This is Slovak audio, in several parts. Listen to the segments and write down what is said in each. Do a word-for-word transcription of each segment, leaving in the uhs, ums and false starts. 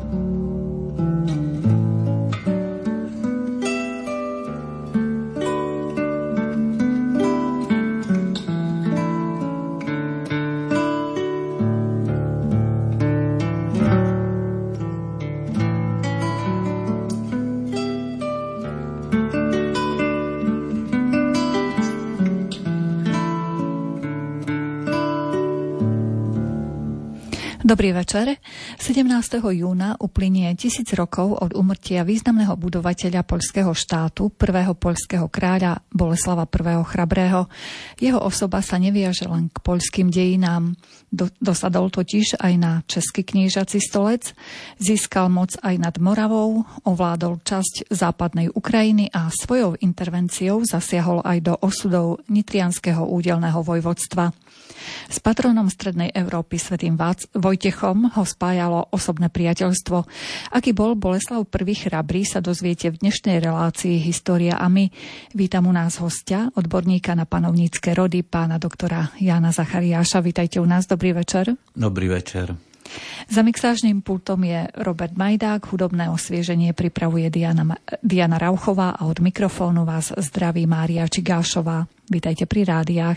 Dobrý večer. sedemnásteho júna uplynie tisíc rokov od úmrtia významného budovateľa poľského štátu, prvého poľského kráľa Boleslava I. Chrabrého. Jeho osoba sa neviaže len k poľským dejinám. Do, dosadol totiž aj na český kniežací stolec, získal moc aj nad Moravou, ovládol časť západnej Ukrajiny a svojou intervenciou zasiahol aj do osudov nitrianskeho údelného vojvodstva. S patronom Strednej Európy svätým Vojtechom ho spájalo osobné priateľstvo. Aký bol Boleslav I. Chrabrý, sa dozviete v dnešnej relácii História a my. Vítam u nás hostia, odborníka na panovnícke rody, pána doktora Jána Zachariáša. Vítajte u nás, dobrý večer. Dobrý večer. Za mixážnym pultom je Robert Majdák, hudobné osvieženie pripravuje Diana, Diana Rauchová a od mikrofónu vás zdraví Mária Čigášová. Vítajte pri rádiách.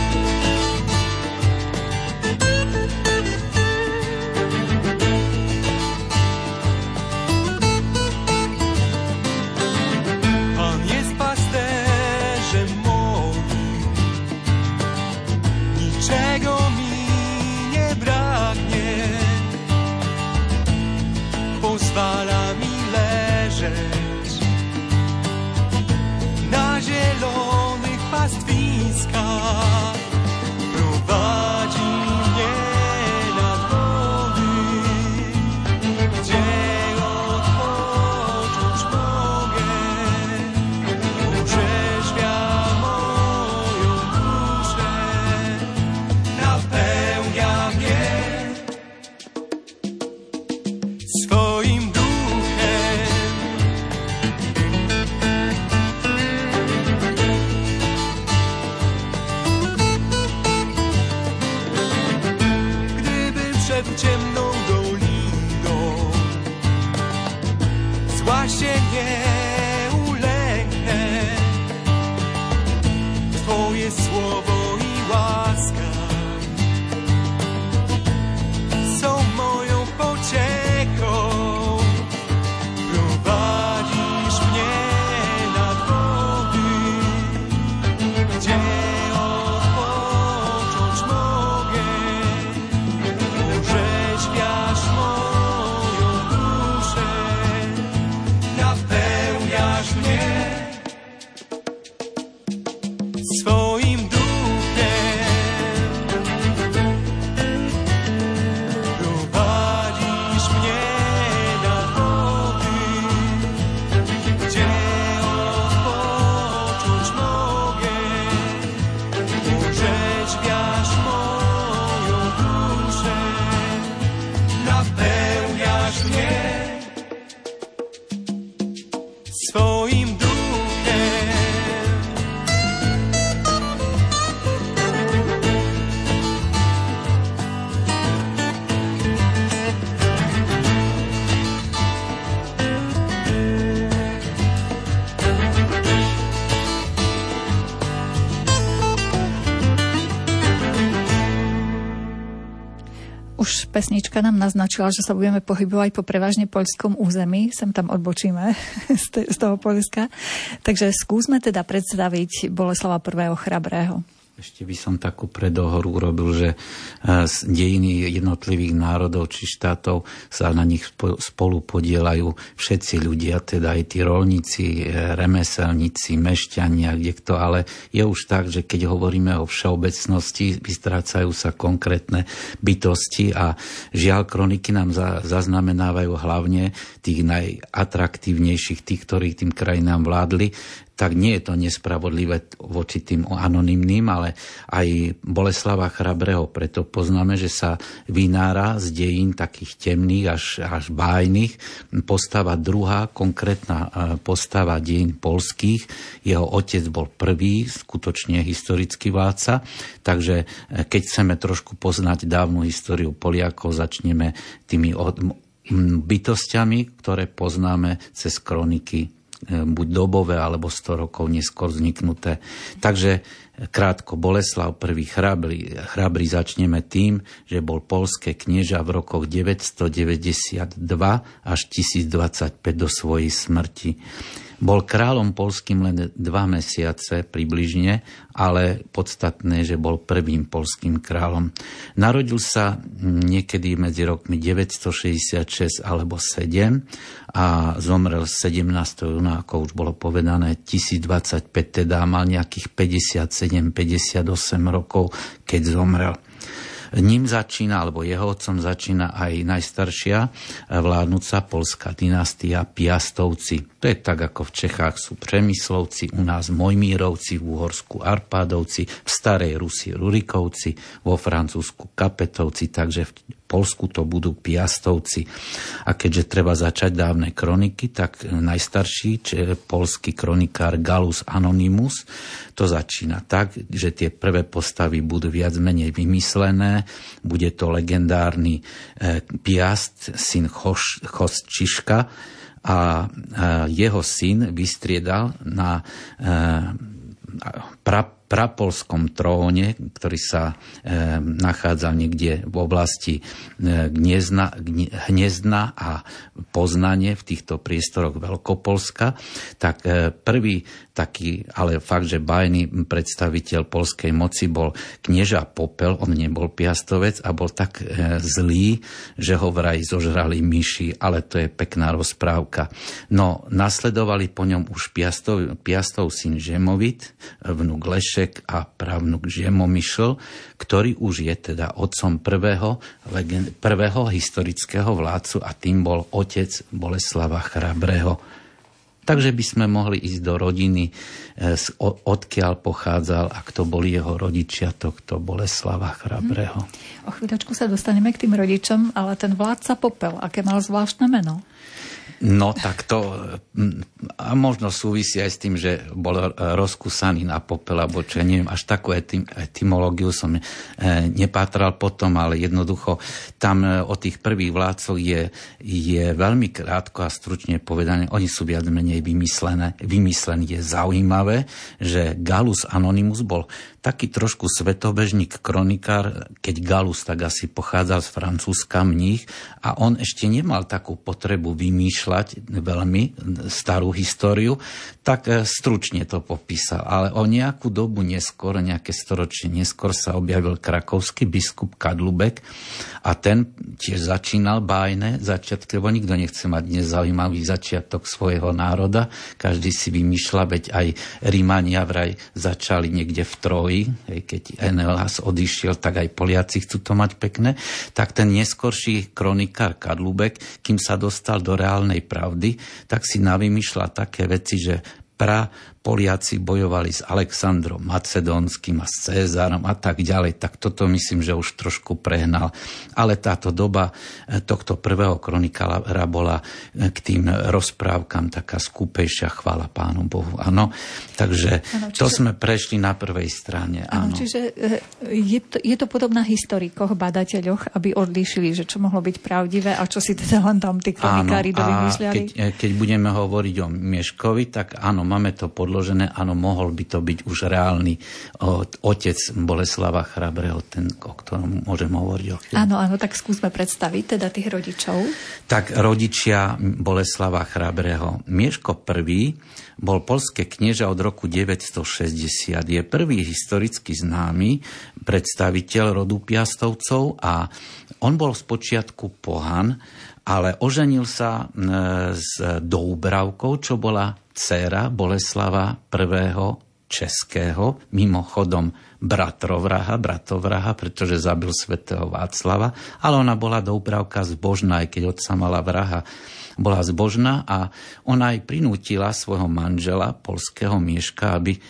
Pozwala mi leżeć na zielonych pastwiskach, prowadzi mnie nad wody, gdzie odpocząć mogę, orzeźwia moją duszę, napełnia mnie swoim duchem. Gdybym szedł ciemną doliną, zła się nie ulęknę. Twoje słowo i łaska są moją pociechą. Prowadzisz mnie nad wody, gdzie odpocząć mogę. Orzeźwiasz moją duszę, napełniasz mnie swoim duchem. Prowadzisz mnie nad wody, gdzie odpocząć mogę. Orzeźwiasz moją duszę, napełniasz mnie swoim duchem. Už pesnička nám naznačila, že sa budeme pohybovať po prevažne poľskom území. Sem tam odbočíme z toho Poľska. Takže skúsme teda predstaviť Boleslava I. Chrabrého. Ešte by som takú predohoru urobil, že z dejiny jednotlivých národov či štátov sa na nich spolu podielajú všetci ľudia, teda aj tí roľníci, remeselníci, mešťania, kdežto, ale je už tak, že keď hovoríme o všeobecnosti, vystrácajú sa konkrétne bytosti a žiaľ, kroniky nám zaznamenávajú hlavne tých najatraktívnejších, tých, ktorí tým krajinám vládli. Tak nie je to nespravodlivé voči tým anonymným, ale aj Boleslava Chrabrého preto poznáme, že sa vynára z dejín takých temných až, až bájnych postava druhá, konkrétna postava dejín poľských. Jeho otec bol prvý, skutočne historický vládca, takže keď chceme trošku poznať dávnu históriu Poliakov, začneme tými od bytostiami, ktoré poznáme cez kroniky, buď dobové, alebo sto rokov neskôr vzniknuté. Takže krátko, Boleslav I. Chrabrý, Chrabrý začneme tým, že bol poľské knieža v rokoch deväťstodeväťdesiatdva až tisícdvadsaťpäť do svojej smrti. Bol kráľom poľským len dva mesiace približne, ale podstatné, že bol prvým poľským kráľom. Narodil sa niekedy medzi rokmi deväťstošesťdesiatšesť alebo sedem a zomrel sedemnásteho júna, ako už bolo povedané, tisícdvadsaťpäť, teda mal nejakých päťdesiatsedem päťdesiatosem rokov, keď zomrel. Ním začína, alebo jeho otcom začína aj najstaršia vládnúca poľská dynastia Piastovci. To je tak, ako v Čechách sú Přemyslovci, u nás Mojmírovci, v Uhorsku Arpádovci, v Starej Rusi Rurikovci, vo Francúzsku Kapetovci, takže v Poľsku to budú Piastovci. A keďže treba začať dávne kroniky, tak najstarší poľský kronikár Gallus Anonymus to začína tak, že tie prvé postavy budú viac menej vymyslené. Bude to legendárny Piast, syn Chosčiška, a jeho syn vystriedal na pra, prapolskom tróne, ktorý sa e, nachádza niekde v oblasti e, Gniezna, Hniezdna a Poznanie v týchto priestoroch Veľkopolska, tak e, prvý taký, ale fakt, že bajný predstaviteľ poľskej moci bol knieža Popel, on nebol Piastovec a bol tak e, zlý, že ho vraj zožrali myši, ale to je pekná rozprávka. No, nasledovali po ňom už Piastov, Piastov syn Žemovit, vnuk Lešek a pravnuk Žemomyšl, ktorý už je teda otcom prvého, legend, prvého historického vládcu a tým bol otec Boleslava Chrabrého. Takže by sme mohli ísť do rodiny, odkiaľ pochádzal a kto boli jeho rodičia, to kto Boleslava Chrabrého. O chvíľočku sa dostaneme k tým rodičom, ale ten vládca Popel, aké mal zvláštne meno? No tak to a možno súvisí aj s tým, že bol rozkúsaný na popel, alebo čo, neviem, až takú etym, etymológiu som nepátral potom, ale jednoducho tam o tých prvých vládcoch je, je veľmi krátko a stručne povedané, oni sú viac menej vymyslené. Vymyslené je zaujímavé, že Gallus Anonymus bol taký trošku svetobežník, kronikár, keď Gallus tak asi pochádzal z Francúzska, mních, a on ešte nemal takú potrebu vymýšľať veľmi starú históriu, tak stručne to popísal. Ale o nejakú dobu neskôr, nejaké storočie neskôr sa objavil krakovský biskup Kadlubek a ten tiež začínal bájne začiatky, lebo nikto nechce mať nezaujímavý začiatok svojho národa. Každý si vymýšľa, veď aj Rímania vraj začali niekde v Troji, keď Eneas odišiel, tak aj Poliaci chcú to mať pekné. Tak ten neskorší kronikár Kadlubek, kým sa dostal do reálnej pravdy, tak si navymýšľa také veci, že pra Poliaci bojovali s Alexandrom Macedónskym a s Cézarom a tak ďalej, tak toto myslím, že už trošku prehnal. Ale táto doba tohto prvého kronikára bola k tým rozprávkam taká skúpejšia, chvála Pánu Bohu. Áno, takže ano, čiže, to sme prešli na prvej strane. Áno, čiže je to, je to podobná historikoch, badateľoch, aby odlíšili, že čo mohlo byť pravdivé a čo si teda len tam tí kronikári dovymýšľali. Keď, keď budeme hovoriť o Mieškovi, tak áno, máme to podľa Ložené, áno, mohol by to byť už reálny o, otec Boleslava Chrabrého, ten, o ktorom môžem hovoriť o chvíľu. Áno, áno, tak skúsme predstaviť teda tých rodičov. Tak rodičia Boleslava Chrabrého. Mieško I. bol poľské knieža od roku deväťstošesťdesiat. Je prvý historicky známy predstaviteľ rodu Piastovcov a on bol spočiatku pohan, ale oženil sa s Doubravkou, čo bola dcéra Boleslava I. Českého, mimochodom bratrovraha, bratovraha, pretože zabil svätého Václava, ale ona bola Doubravka zbožná, aj keď otca mala vraha. Bola zbožná a ona aj prinútila svojho manžela, poľského Mieška, aby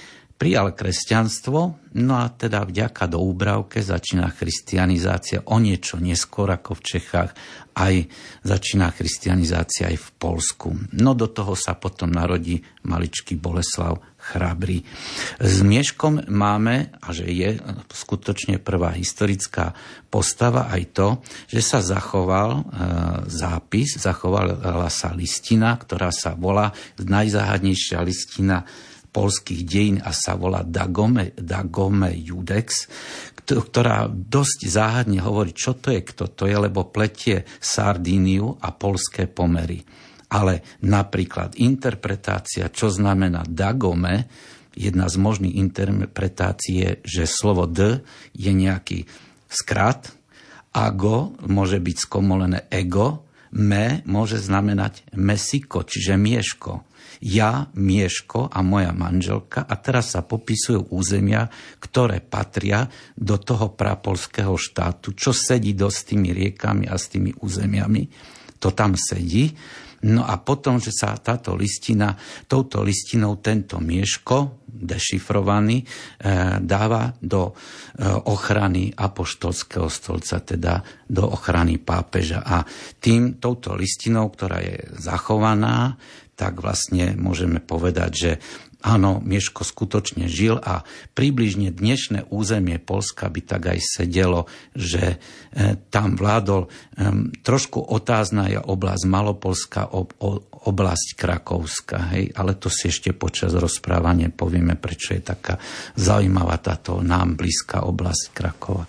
prijal kresťanstvo, no a teda vďaka Doúbravke začína christianizácia o niečo neskôr ako v Čechách, aj začína christianizácia aj v Poľsku. No do toho sa potom narodí maličký Boleslav Chrabrý. S Mieškom máme, a že je skutočne prvá historická postava, aj to, že sa zachoval e, zápis, zachovala sa listina, ktorá sa volá najzáhadnejšia listina poľských dejín a sa volá Dagome, Dagome Judex, ktorá dosť záhadne hovorí, čo to je, kto to je, lebo pletie Sardíniu a poľské pomery. Ale napríklad interpretácia, čo znamená Dagome, jedna z možných interpretácií je, že slovo D je nejaký skrat, ago môže byť skomolené ego, me môže znamenať mesiko, čiže mieško. Ja, Mieško a moja manželka, a teraz sa popisujú územia, ktoré patria do toho prapolského štátu, čo sedí dosť s tými riekami a s tými územiami. To tam sedí. No a potom, že sa táto listina, touto listinou tento Mieško, dešifrovaný, e, dáva do e, ochrany apoštolského stolca, teda do ochrany pápeža. A tým, touto listinou, ktorá je zachovaná, tak vlastne môžeme povedať, že áno, Mieško skutočne žil a približne dnešné územie Poľska by tak aj sedelo, že e, tam vládol e, trošku otázna je oblasť Malopolska, ob, o, oblasť Krakovska, hej, ale to si ešte počas rozprávania povieme, prečo je taká zaujímavá táto nám blízka oblasť Krakova.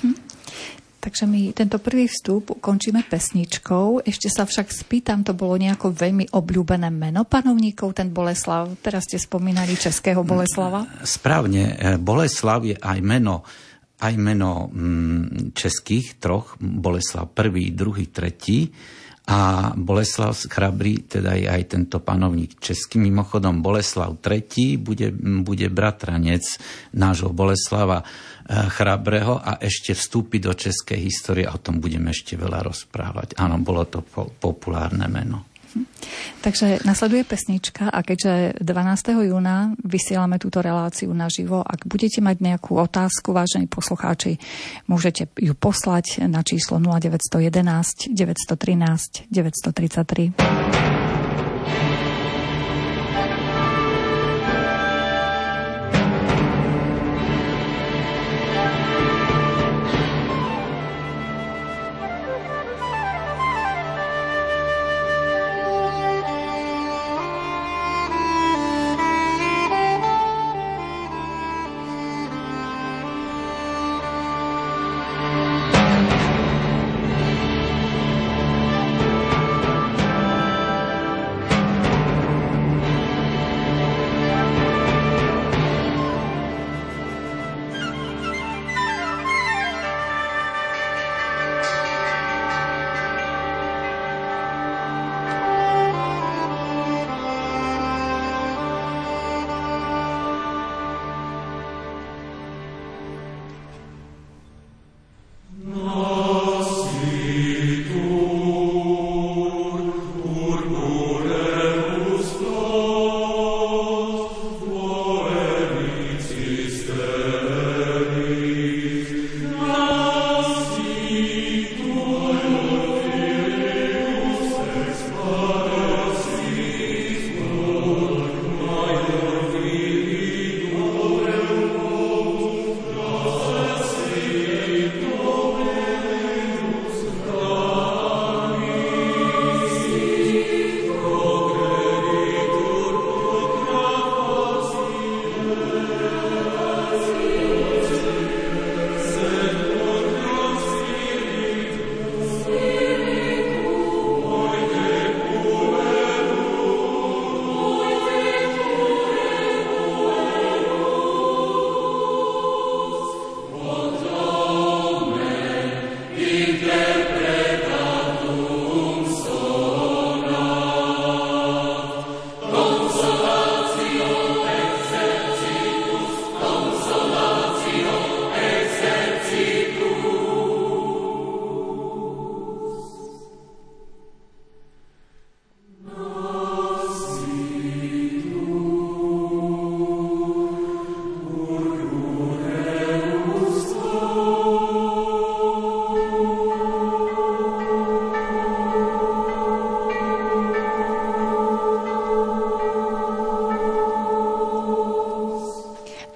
Takže my tento prvý vstup končíme pesničkou. Ešte sa však spýtam, to bolo nejako veľmi obľúbené meno panovníkov, ten Boleslav. Teraz ste spomínali českého Boleslava. Správne, Boleslav je aj meno, aj meno českých troch, Boleslav prvý, druhý, tretí. A Boleslav Chrabrý, teda je aj tento panovník český. Mimochodom, Boleslav tretí bude, bude bratranec nášho Boleslava Chrabrého a ešte vstúpi do českej histórie a o tom budeme ešte veľa rozprávať. Áno, bolo to po, populárne meno. Takže nasleduje pesnička a keďže dvanásteho júna vysielame túto reláciu naživo, ak budete mať nejakú otázku, vážení poslucháči, môžete ju poslať na číslo nula deväť jedna jedna, deväť jedna tri, deväť tri tri.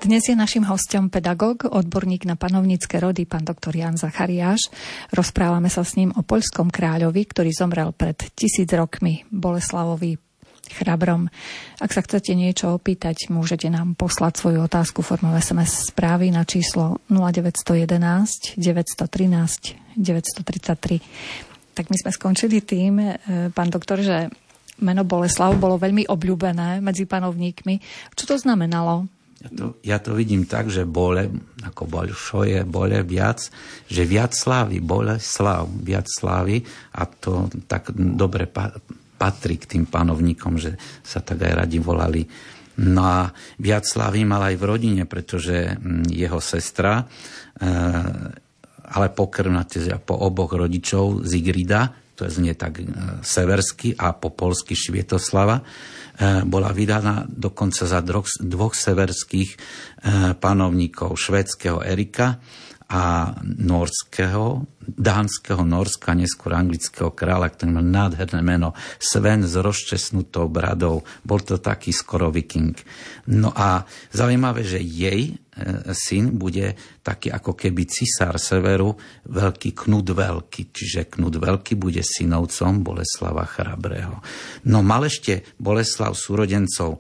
Dnes je našim hosťom pedagóg, odborník na panovnícke rody, pán doktor Ján Zachariáš. Rozprávame sa s ním o poľskom kráľovi, ktorý zomrel pred tisíc rokmi, Boleslavovi Chrabrom. Ak sa chcete niečo opýtať, môžete nám poslať svoju otázku formou es em es správy na číslo nula deväť jeden jedna, deväť jedna tri, deväť tri tri. Tak my sme skončili tým, pán doktor, že meno Boleslav bolo veľmi obľúbené medzi panovníkmi. Čo to znamenalo? Ja to, ja to vidím tak, že bole, ako bolšoje, bole viac, že viac slávy, Boleslav, viac slávy a to tak dobre pa, patrí k tým panovníkom, že sa tak aj radi volali. No a viac slávy mal aj v rodine, pretože jeho sestra, e, ale pokrvná teda po oboch rodičov Zigrida, to je znie tak e, seversky a po polsky Švietoslava, e, bola vydaná dokonca za dvoch, dvoch severských e, panovníkov, švédskeho Erika a norského, dánskeho Norska, neskôr anglického kráľa, ktorý mal nádherné meno Sven s rozčesnutou bradou. Bol to taký skoro viking. No a zaujímavé, že jej e, syn bude taký ako keby cisár severu, veľký Knut Veľký. Čiže Knut Veľký bude synovcom Boleslava Chrabrého. No mal ešte Boleslav súrodencov e,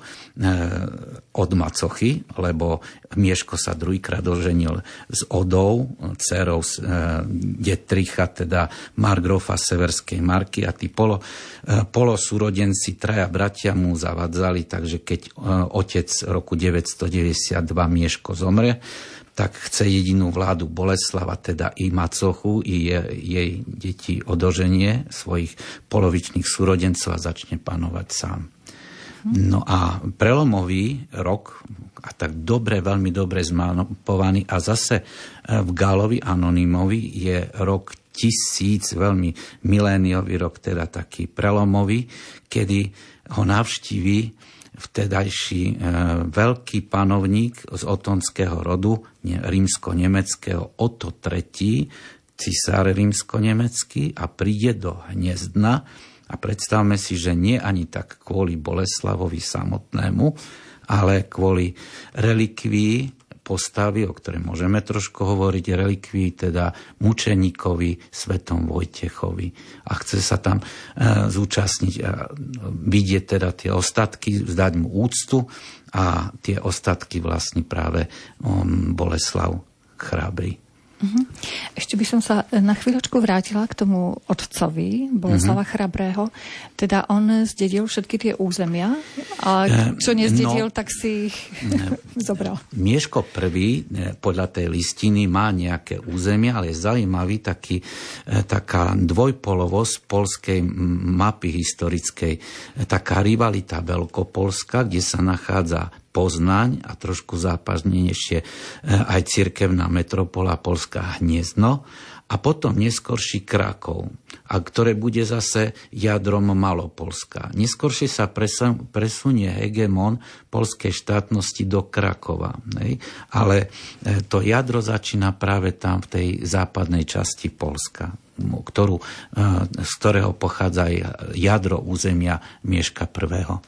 od Macochy, lebo Mieško sa druhýkrát oženil s Odou, dcerou e, Detricha, teda margrófa severskej Marky, a tí polo, e, polosúrodenci, traja bratia mu zavadzali, takže keď e, otec roku deväťstodeväťdesiatdva Mieško zomre, tak chce jedinú vládu Boleslava, teda i Macochu, i je, jej deti odoženie svojich polovičných súrodencov a začne panovať sám. No a prelomový rok, a tak dobre, veľmi dobre zmapovaný, a zase v Gálovi Anonymovi je rok tisíc, veľmi miléniový rok, teda taký prelomový, kedy ho navštíví vtedajší e, veľký panovník z otonského rodu, ne, rímsko-nemeckého, Otto tretí, cisár rímsko-nemecký, a príde do Hniezdna. A predstavme si, že nie ani tak kvôli Boleslavovi samotnému, ale kvôli relikvii postavy, o ktorej môžeme trošku hovoriť, relikvii teda mučeníkovi svetom Vojtechovi. A chce sa tam e, zúčastniť a vidieť teda tie ostatky, vzdať mu úctu, a tie ostatky vlastní práve um, Boleslav Chrabrý. Uh-huh. Ešte by som sa na chvíľočku vrátila k tomu otcovi Boleslava uh-huh. Chrabrého. Teda on zdedil všetky tie územia, a čo nezdedil, no, tak si ich zobral. Mieško prvý podľa tej listiny má nejaké územia, ale je zaujímavý taký, taká dvojpolovosť polskej mapy historickej. Taká rivalita veľkopolska, kde sa nachádza Poznaň a trošku západnejšie aj cirkevná metropola polská Hniezdno, a potom neskorší Krakov, a ktoré bude zase jadrom Malopolska. Neskoršie sa presunie hegemon polskej štátnosti do Krakova. Ne? Ale to jadro začína práve tam v tej západnej časti Polska, ktorú, z ktorého pochádza jadro územia Mieška prvého.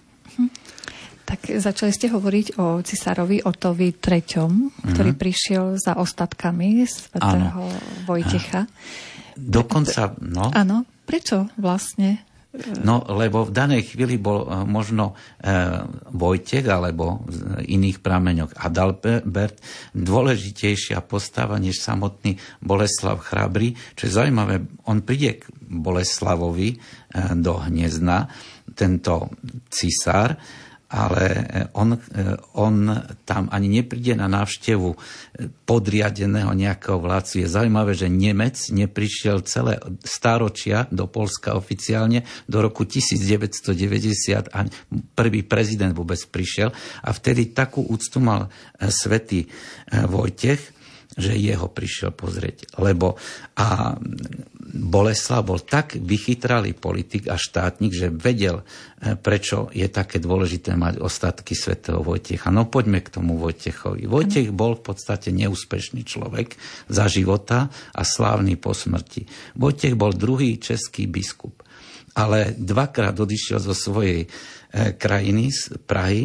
Tak začali ste hovoriť o cisárovi Otovi treťom, ktorý mm-hmm. prišiel za ostatkami svätého Vojtecha. Dokonca, no. Áno, prečo vlastne? No, lebo v danej chvíli bol možno e, Vojtech, alebo v iných prameňoch Adalbert, dôležitejšia postava než samotný Boleslav Chrabrý. Čo je zaujímavé, on príde k Boleslavovi e, do Hniezdna, tento cisár, ale on, on tam ani nepríde na návštevu podriadeného nejakého vládcu. Je zaujímavé, že Nemec neprišiel celé stáročia do Polska oficiálne, do roku devätnásťstodeväťdesiat a prvý prezident vôbec prišiel, a vtedy takú úctu mal svätý Vojtech, že jeho prišiel pozrieť. Lebo a Boleslav bol tak vychytralý politik a štátnik, že vedel, prečo je také dôležité mať ostatky svätého Vojtecha. No poďme k tomu Vojtechovi. Vojtech bol v podstate neúspešný človek za života a slávny po smrti. Vojtech bol druhý český biskup, ale dvakrát odišiel zo svojej krajiny, z Prahy,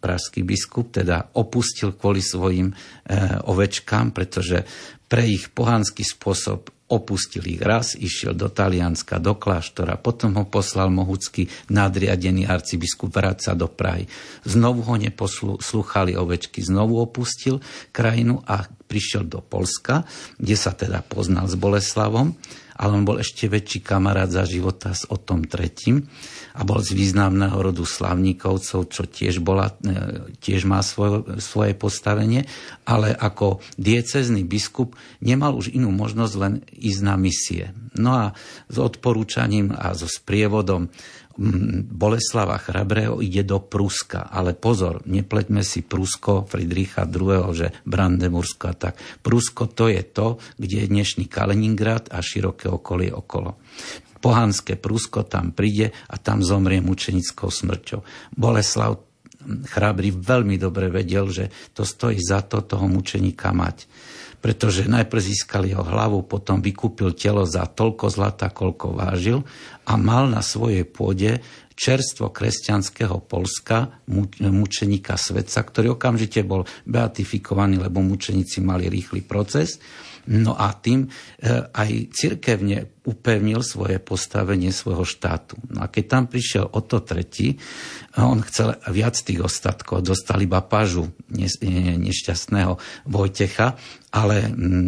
pražský biskup, teda opustil kvôli svojim e, ovečkám, pretože pre ich pohanský spôsob opustil ich raz, išiel do Talianska, do kláštora, potom ho poslal mohúcky nadriadený arcibiskup vráca do Prahy. Znovu ho neposlúchali ovečky, znovu opustil krajinu a prišiel do Poľska, kde sa teda poznal s Boleslavom, ale on bol ešte väčší kamarát za života s Otom tretím a bol z významného rodu Slavníkovcov, čo tiež, bola, tiež má svoje, svoje postavenie, ale ako diecézny biskup nemal už inú možnosť len ísť na misie. No a s odporúčaním a so sprievodom Boleslava Chrabrého ide do Pruska. Ale pozor, nepleťme si Prusko Friedricha druhého., že Brandenbursko a tak. Prusko to je to, kde je dnešný Kaliningrad a široké okolie okolo. Pohanské Prusko tam príde a tam zomrie mučenickou smrťou. Boleslav Chrabrý veľmi dobre vedel, že to stojí za to toho mučeníka mať. Pretože najprv získali jeho hlavu, potom vykúpil telo za toľko zlata, koľko vážil a mal na svojej pôde čerstvo kresťanského Poľska, mučeníka Svetca, ktorý okamžite bol beatifikovaný, lebo mučeníci mali rýchly proces. No a tým aj cirkevne upevnil svoje postavenie svojho štátu. No a keď tam prišiel Oto tretí, on chcel viac tých ostatkov, dostal iba pažu nešťastného Vojtecha, ale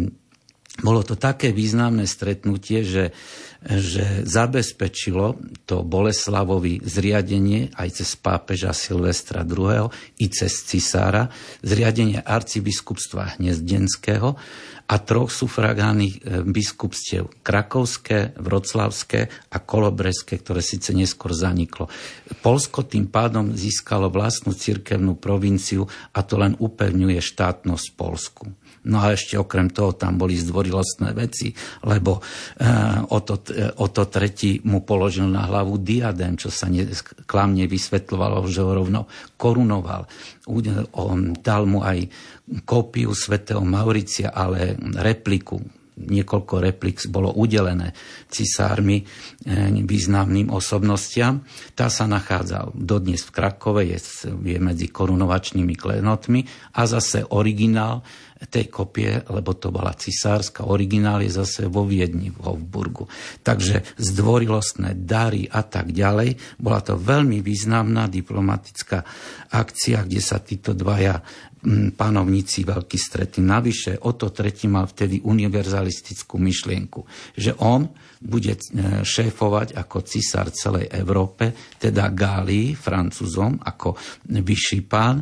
bolo to také významné stretnutie, že, že zabezpečilo to Boleslavovi zriadenie aj cez pápeža Silvestra druhého. i cez cisára, zriadenie arcibiskupstva Hniezdenského a troch sufragánnych biskupstiev Krakovské, Vroclavské a Kolobreské, ktoré síce neskôr zaniklo. Poľsko tým pádom získalo vlastnú cirkevnú provinciu a to len upevňuje štátnosť Poľsku. No a ešte okrem toho tam boli zdvorilostné veci, lebo Oto, Oto tretí mu položil na hlavu diadém, čo sa ne, klamne vysvetľovalo, že ho rovno korunoval. On dal mu aj kópiu svätého Mauricia, ale repliku. Niekoľko replik bolo udelené cisármi významným osobnostiam. Tá sa nachádza dodnes v Krakove, je, je medzi korunovačnými klenotmi a zase originál tej kopie, lebo to bola cisárska, originál je zase vo Viedni, v Hofburgu. Takže zdvorilostné dary a tak ďalej. Bola to veľmi významná diplomatická akcia, kde sa títo dvaja panovníci veľký stretli. Navyše Oto tretí mal vtedy univerzalistickú myšlienku, že on bude šéfovať ako cisár celej Európe, teda Gálii, Francúzom, ako vyšší pán,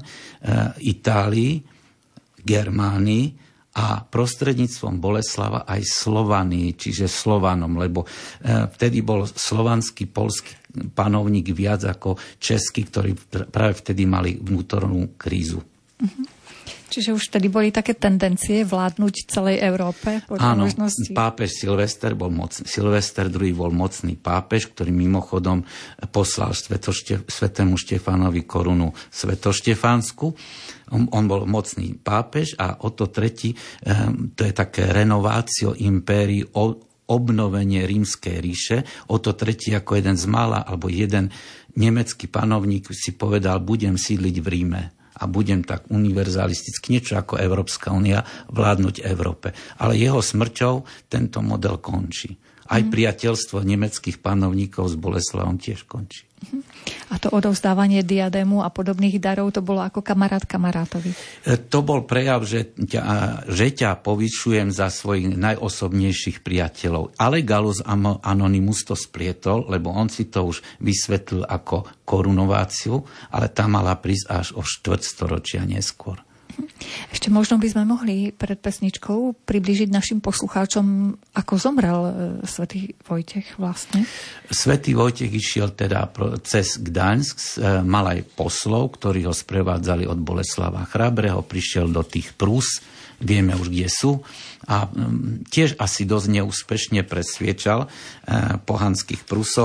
Itálii, Germánii a prostredníctvom Boleslava aj Slovanii, čiže Slovanom, lebo vtedy bol slovanský poľský panovník viac ako český, ktorí práve vtedy mali vnútornú krízu. Mhm. Čiže už vtedy boli také tendencie vládnuť celej Európe? Áno, možnosti. Pápež Silvester bol mocný. Silvester druhý bol mocný pápež, ktorý mimochodom poslal svetošte, svetému Štefánovi korunu svetoštefánsku. On, on bol mocný pápež a Oto tretí, to je také renovácio impérií, obnovenie Rímskej ríše. Oto tretí ako jeden z mála, alebo jeden nemecký panovník si povedal, budem sídliť v Ríme a budem tak univerzalisticky, niečo ako Európska únia, vládnuť Európe. Ale jeho smrťou tento model končí. Aj mm. priateľstvo nemeckých panovníkov s Boleslavom tiež končí. A to odovzdávanie diadému a podobných darov, to bolo ako kamarát kamarátovi? To bol prejav, že ťa, že ťa povyšujem za svojich najosobnejších priateľov. Ale Gallus Anonymus to splietol, lebo on si to už vysvetlil ako korunováciu, ale tá mala prísť až o štvrťstoročia neskôr. Ešte možno by sme mohli pred pesničkou priblížiť našim poslucháčom, ako zomrel svätý Vojtech vlastne. Svätý Vojtech išiel teda cez Gdaňsk, mal aj poslov, ktorí ho sprevádzali od Boleslava Chrabrého, prišiel do tých Prus, vieme už, kde sú, a tiež asi dosť neúspešne presviečal pohanských Prusov,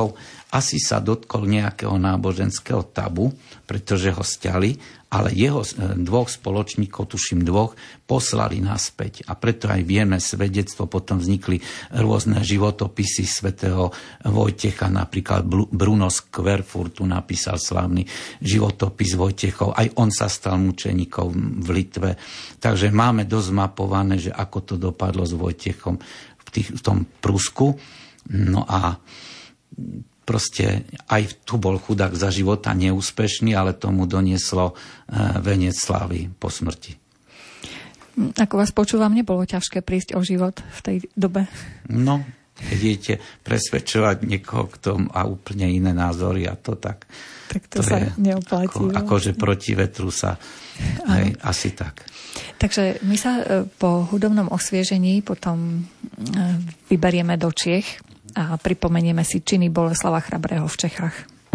asi sa dotkol nejakého náboženského tabu, pretože ho stiali, ale jeho dvoch spoločníkov, tuším dvoch, poslali naspäť. A preto aj vieme svedectvo, potom vznikli rôzne životopisy svätého Vojtecha, napríklad Bruno z Querfurtu napísal slávny životopis Vojtechov, aj on sa stal mučeníkom v Litve. Takže máme dosť mapované, že ako to dopadlo s Vojtechom v, tých, v tom Prusku. No a proste aj tu bol chudák za života neúspešný, ale tomu donieslo veniec slávy po smrti. Ako vás počúvam, nebolo ťažké prísť o život v tej dobe? No, keď idete presvedčovať niekoho, kto má úplne iné názory a to tak... Tak to, to sa je neoplatí. Ako, akože proti vetru sa... Hej, asi tak. Takže my sa po hudobnom osviežení potom vyberieme do Čiech a pripomenieme si činy Boleslava Chrabrého v Čechách.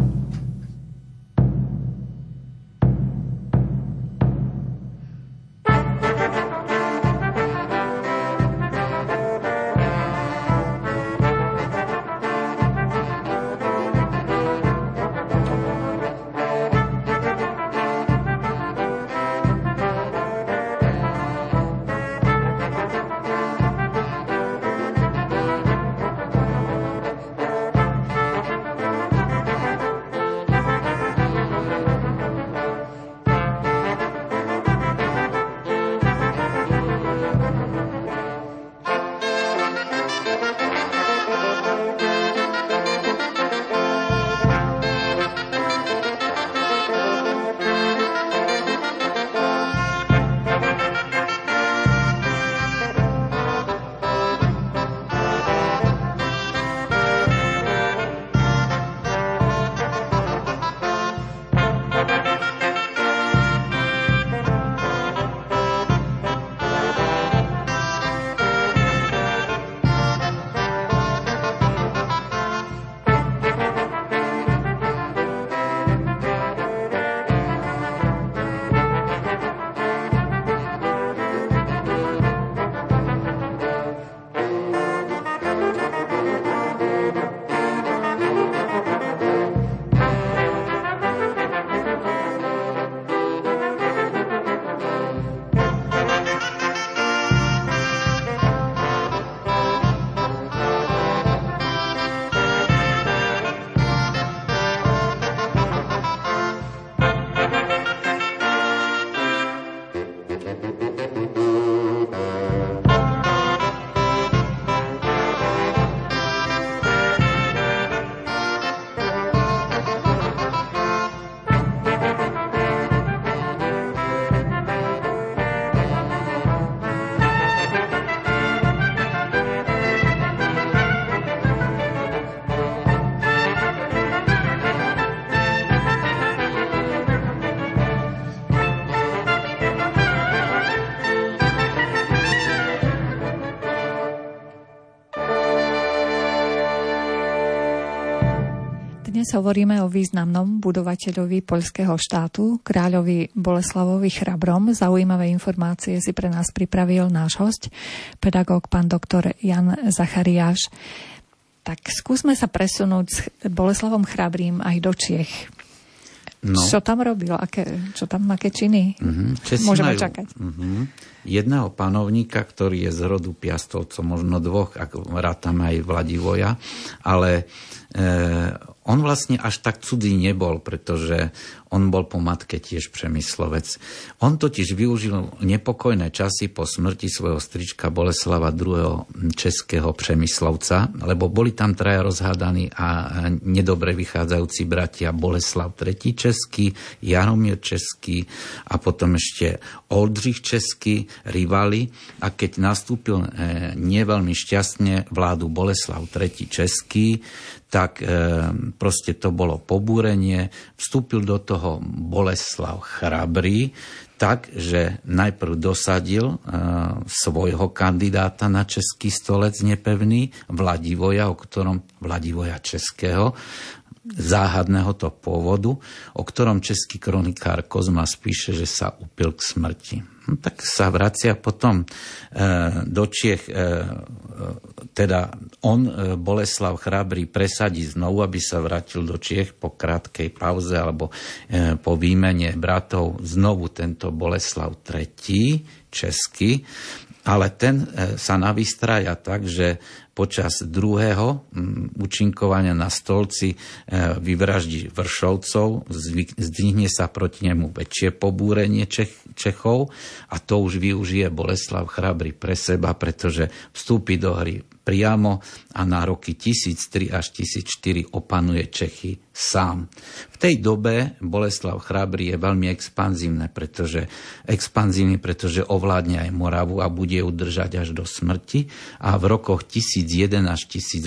Dnes hovoríme o významnom budovateľovi poľského štátu, kráľovi Boleslavovi Chrabrom. Zaujímavé informácie si pre nás pripravil náš hosť, pedagóg pán doktor Jan Zachariáš. Tak skúsme sa presunúť s Boleslavom Chrabrým aj do Čiech. No. Čo tam robil? Aké, čo tam, aké činy mm-hmm. môžeme majú, čakať? Mm-hmm. Jedného panovníka, ktorý je z rodu Piastovcov, možno dvoch, ako rátam aj Vladivoja, ale e, on vlastne až tak cudzí nebol, pretože on bol po matke tiež Přemyslovec. On totiž využil nepokojné časy po smrti svojho strička Boleslava druhého. Českého Přemyslovca, lebo boli tam traja rozhádaní a nedobre vychádzajúci bratia Boleslav tretí. Český, Jaromír Český a potom ešte Oldřich Český, rivali. A keď nastúpil e, neveľmi šťastne vládu Boleslav tretí. Český, tak e, proste to bolo pobúrenie. Vstúpil do toho Boleslav Chrabrý, tak, že najprv dosadil uh, svojho kandidáta na český stolec nepevný, Vladivoja, o ktorom Vladivoja českého, záhadného to pôvodu, o ktorom český kronikár Kozmas píše, že sa upil k smrti. No, tak sa vracia potom e, do Čiech, e, teda on, e, Boleslav Chrabrý, presadí znovu, aby sa vrátil do Čiech po krátkej pauze alebo e, po výmene bratov, znovu tento Boleslav tretí, český, ale ten e, sa navystrája tak, že počas druhého účinkovania na stolci vyvraždí Vršovcov, zdvihne sa proti nemu väčšie pobúrenie Čech, Čechov a to už využije Boleslav Chrabrý pre seba, pretože vstúpi do hry priamo a na roky tisíctri až tisícštyri opanuje Čechy sám. V tej dobe Boleslav Chrabrý je veľmi expanzívny, pretože, expanzívny, pretože ovládne aj Moravu a bude ju držať až do smrti a v rokoch tisícjeden až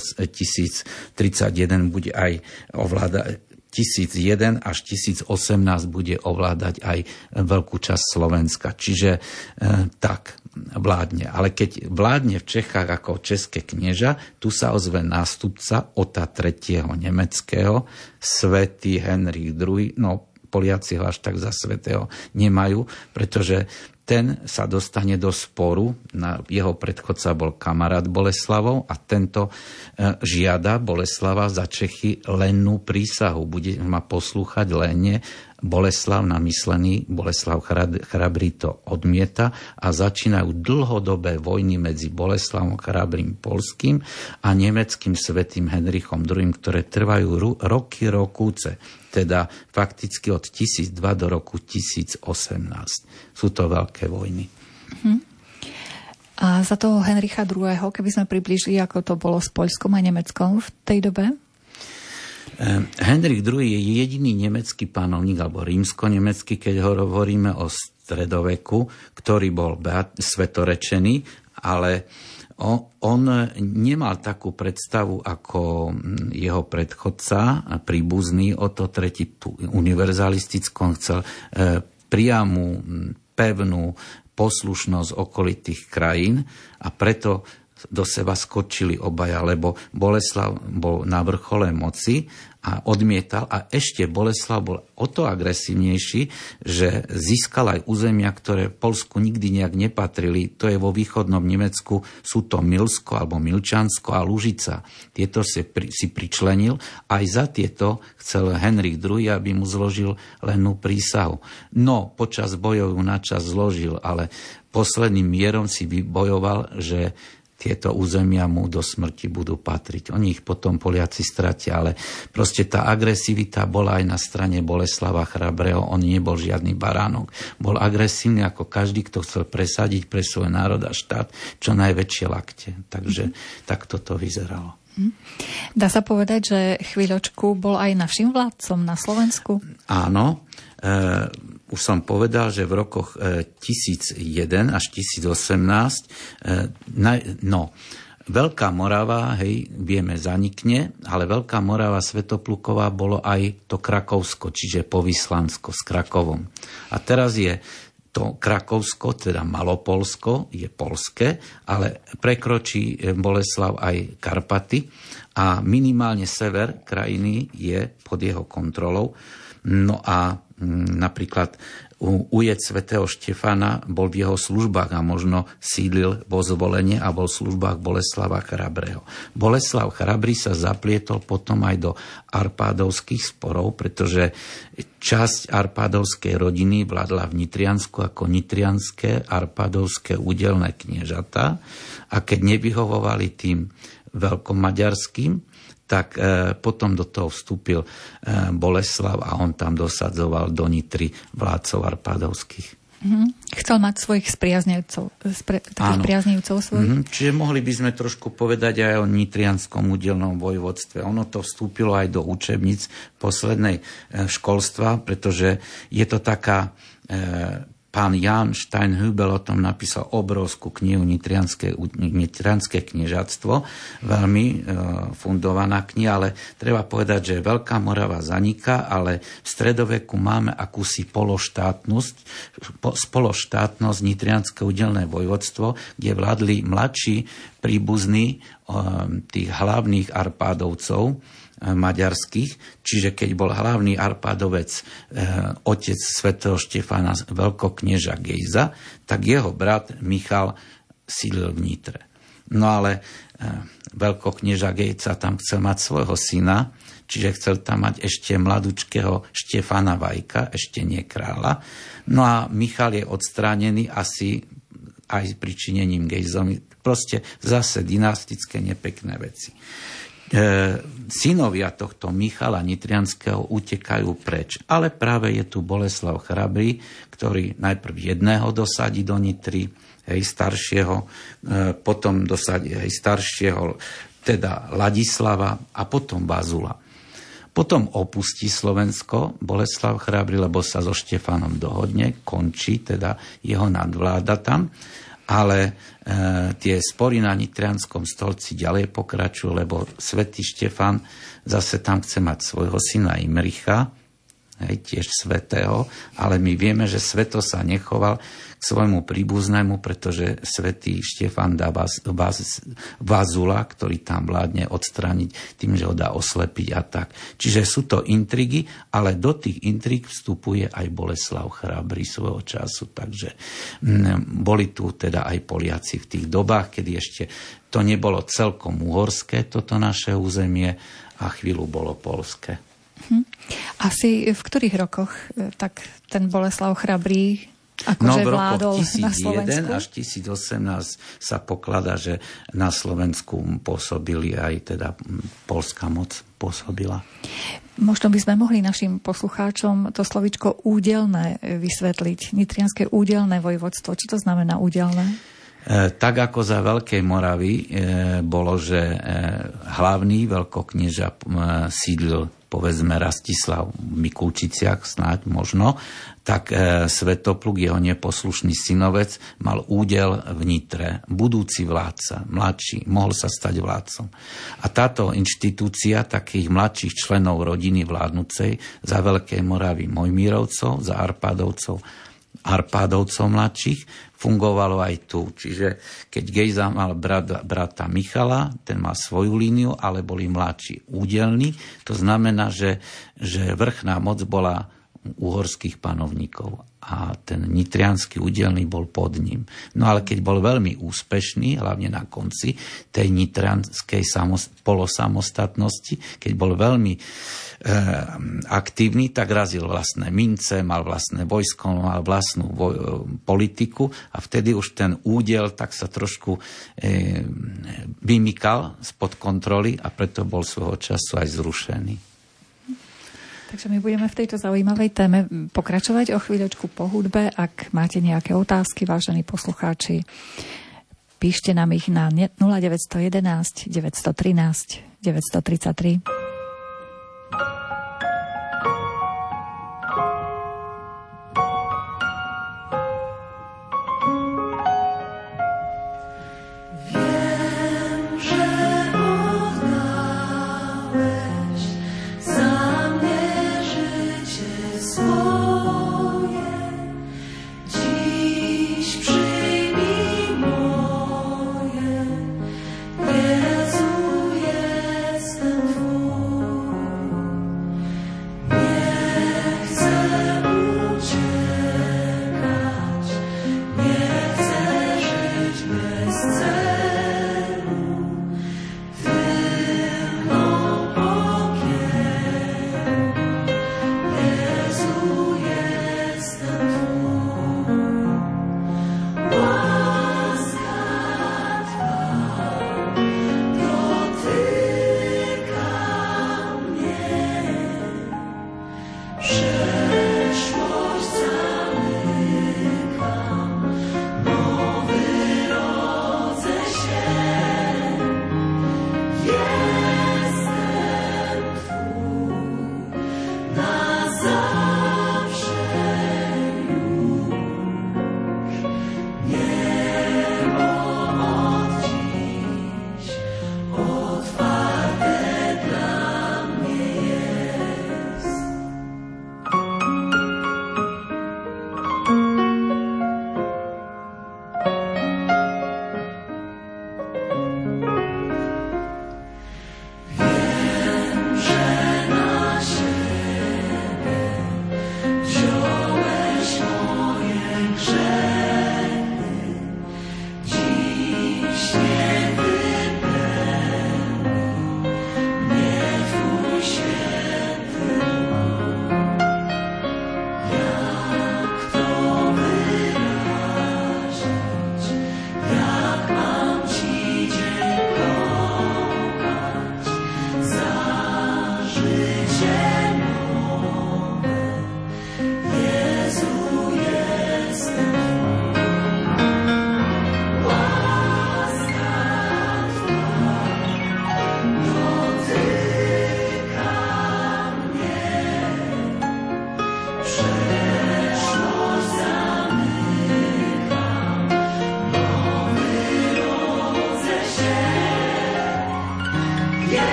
tisíctridsaťjeden bude aj ovládať tisícjeden až tisícosemnásť bude ovládať aj veľkú časť Slovenska. Čiže e, tak vládne. Ale keď vládne v Čechách ako české knieža, tu sa ozve nástupca Ota tretieho nemeckého, svätý Henrik druhý. No, Poliaci ho až tak za svätého nemajú, pretože ten sa dostane do sporu, na jeho predchodca bol kamarát Boleslavov a tento e, žiada Boleslava za Čechy lennú prísahu. Bude ma poslúchať lenne. Boleslav namyslený, Boleslav Chrabrý to odmieta a začínajú dlhodobé vojny medzi Boleslavom Chrabrým polským a nemeckým svätým Henrichom druhým, ktoré trvajú roky rokúce. Teda fakticky od tisícdva do roku tisícosemnásť. Sú to veľké vojny. Uh-huh. A za toho Henricha druhého, keby sme priblížili, ako to bolo s Poľskom a Nemeckom v tej dobe? Henrik druhý je jediný nemecký panovník, alebo rímsko-nemecký, keď hovoríme o stredoveku, ktorý bol svetorečený, ale on nemal takú predstavu ako jeho predchodca, príbuzný Oto tretí univerzalistickom, chcel priamu, pevnú poslušnosť okolitých krajín a preto do seba skočili obaja, lebo Boleslav bol na vrchole moci a odmietal a ešte Boleslav bol o to agresívnejší, že získal aj územia, ktoré Poľsku nikdy nejak nepatrili. To je vo východnom Nemecku, sú to Milsko alebo Milčansko a Lužica. Tieto si, pri, si pričlenil. Aj za tieto chcel Henrik druhý, aby mu zložil lennú prísahu. No, počas bojov načas zložil, ale posledným mierom si vybojoval, že tieto územia mu do smrti budú patriť. Oni ich potom Poliaci stratia, ale proste tá agresivita bola aj na strane Boleslava Chrabrého. On nebol žiadny baránok. Bol agresívny ako každý, kto chcel presadiť pre svoj národ a štát čo najväčšie lakte. Takže mm. takto to vyzeralo. Dá sa povedať, že chvíľočku bol aj našim vládcom na Slovensku? Áno. E- Už som povedal, že v rokoch tisícjeden až tisícosemnásť, no, Veľká Morava, hej, vieme, zanikne, ale Veľká Morava Svätopluková bolo aj to Krakovsko, čiže Povyslansko s Krakovom. A teraz je to Krakovsko, teda Malopolsko, je polské, ale prekročí Boleslav aj Karpaty a minimálne sever krajiny je pod jeho kontrolou. No a napríklad ujec svätého Štefana bol v jeho službách a možno sídlil vo Zvolenie a bol v službách Boleslava Chrabrého. Boleslav Chrabrý sa zaplietol potom aj do arpádovských sporov, pretože časť arpádovskej rodiny vládla v Nitriansku ako nitrianské arpádovské údelné kniežatá a keď nevyhovovali tým veľkomaďarským, tak e, potom do toho vstúpil e, Boleslav a on tam dosadzoval do Nitry vládcov arpádovských. Mm-hmm. Chcel mať svojich spriaznevcov, spre, takých priaznivcov svojich. Mm-hmm. Čiže mohli by sme trošku povedať aj o nitrianskom údelnom vojvodstve. Ono to vstúpilo aj do učebníc poslednej e, školstva, pretože je to taká e, pán Jan Steinhübel o tom napísal obrovskú knihu Nitrianské, Nitrianské kniežatstvo, veľmi e, fundovaná kniha, ale treba povedať, že Veľká Morava zaniká, ale v stredoveku máme akúsi pološtátnosť, po, spološtátnosť Nitrianské udelné vojvodstvo, kde vládli mladší príbuzní e, tých hlavných Arpádovcov, maďarských, čiže keď bol hlavný Arpádovec e, otec svätého Štefána veľkoknieža Gejza, tak jeho brat Michal sídlil v Nitre. No ale e, veľkoknieža Gejza tam chcel mať svojho syna, čiže chcel tam mať ešte mladúčkého Štefána Vajka, ešte nie kráľa. No a Michal je odstránený asi aj pričinením Gejzom. Proste zase dynastické nepekné veci. E, synovia tohto Michala Nitrianského utekajú preč. Ale práve je tu Boleslav Chrabrý, ktorý najprv jedného dosadí do Nitry, hej, staršieho, e, potom dosadí hej, staršieho, teda Ladislava a potom Bazula. Potom opustí Slovensko Boleslav Chrabrý, lebo sa so Štefánom dohodne, končí teda jeho nadvláda tam. Ale e, tie spory na Nitrianskom stolci ďalej pokračujú, lebo svätý Štefán zase tam chce mať svojho syna Imricha, hej, tiež svätého, ale my vieme, že Sveto sa nechoval k svojmu príbuznému, pretože svätý Štefán dá Vaz, Vaz, Vazula, ktorý tam vládne, odstrániť tým, že ho dá oslepiť a tak. Čiže sú to intrigy, ale do tých intrig vstupuje aj Boleslav Chrabrý svojho času, takže m, boli tu teda aj Poliaci v tých dobách, kedy ešte to nebolo celkom uhorské, toto naše územie, a chvíľu bolo poľské. Hm. Asi v ktorých rokoch tak ten Boleslav Chrabrý akože no, v vládol rokoch na Slovensku? tisíc jeden až tisíc osemnásť sa pokladá, že na Slovensku pôsobili aj teda poľská moc pôsobila. Možno by sme mohli našim poslucháčom to slovičko údelné vysvetliť. Nitrianske údelné vojvodstvo. Čo to znamená údelné? E, tak ako za Veľkej Moravy e, bolo, že e, hlavný veľkoknieža e, sídlil povedzme Rastislav v Mikulčiciach, snáď možno, tak e, Svetopluk, jeho neposlušný synovec, mal údel v Nitre. Budúci vládca, mladší, mohol sa stať vládcom. A táto inštitúcia takých mladších členov rodiny vládnucej za Veľkej Moravy Mojmírovcov, za Arpádovcov, Arpádovcov mladších, fungovalo aj tu. Čiže keď Gejza mal brata, brata Michala, ten mal svoju líniu, ale boli mladší údelní. To znamená, že, že vrchná moc bola uhorských panovníkov a ten nitriansky údelný bol pod ním. No ale keď bol veľmi úspešný, hlavne na konci tej nitrianskej samost- polosamostatnosti, keď bol veľmi e, aktívny, tak razil vlastné mince, mal vlastné vojsko, mal vlastnú voj- politiku a vtedy už ten údel tak sa trošku e, vymykal spod kontroly a preto bol svojho času aj zrušený. Takže my budeme v tejto zaujímavej téme pokračovať o chvíľočku po hudbe. Ak máte nejaké otázky, vážení poslucháči, píšte nám ich na nula deväť jedna jedna, deväť jedna tri, deväť tri tri.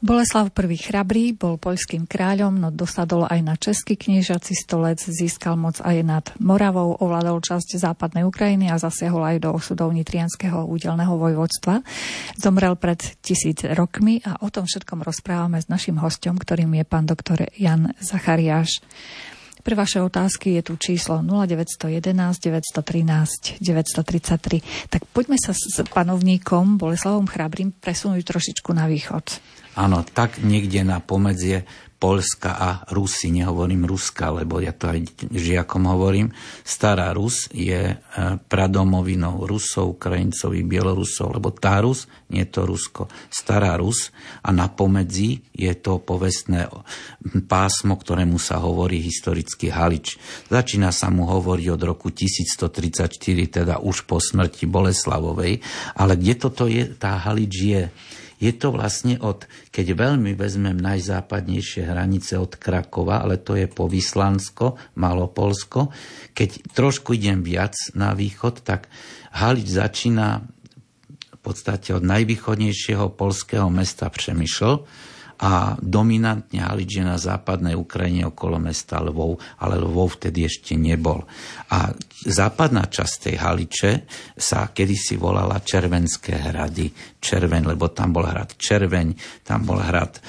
Boleslav I. Chrabrý bol poľským kráľom, no dosadol aj na český kniežací stolec, získal moc aj nad Moravou, ovládol časť západnej Ukrajiny a zasiahol aj do osudov nitrianskeho údelného vojvodstva. Zomrel pred tisíc rokmi a o tom všetkom rozprávame s našim hosťom, ktorým je pán doktor Jan Zachariáš. Pre vaše otázky je tu číslo nula deväť jeden jedna, deväť jedna tri, deväť tri tri. Tak poďme sa s panovníkom Boleslavom Chrabrým presunúť trošičku na východ. Áno, tak niekde na pomedzie Poľska a Rusy, nehovorím Ruska, lebo ja to aj žiakom hovorím. Stará Rus je pradomovinou Rusov, Ukrajincov i Bielorusov, lebo tá Rus, nie je to Rusko. Stará Rus a na pomedzi je to povestné pásmo, ktorému sa hovorí historický Halič. Začína sa mu hovoriť od roku tisícstotridsaťštyri, teda už po smrti Boleslavovej, ale kde toto je, tá Halič je? Je to vlastne od, keď veľmi vezmem najzápadnejšie hranice od Krakova, ale to je po Vyslansko, Malopolsko. Keď trošku idem viac na východ, tak Halič začína v podstate od najvýchodnejšieho poľského mesta Přemyšl a dominantne Halič je na západnej Ukrajine okolo mesta Lvov, ale Lvov vtedy ešte nebol. A západná časť tej Haliče sa kedysi volala Červenské hrady. Červeň, lebo tam bol hrad Červeň, tam bol hrad e,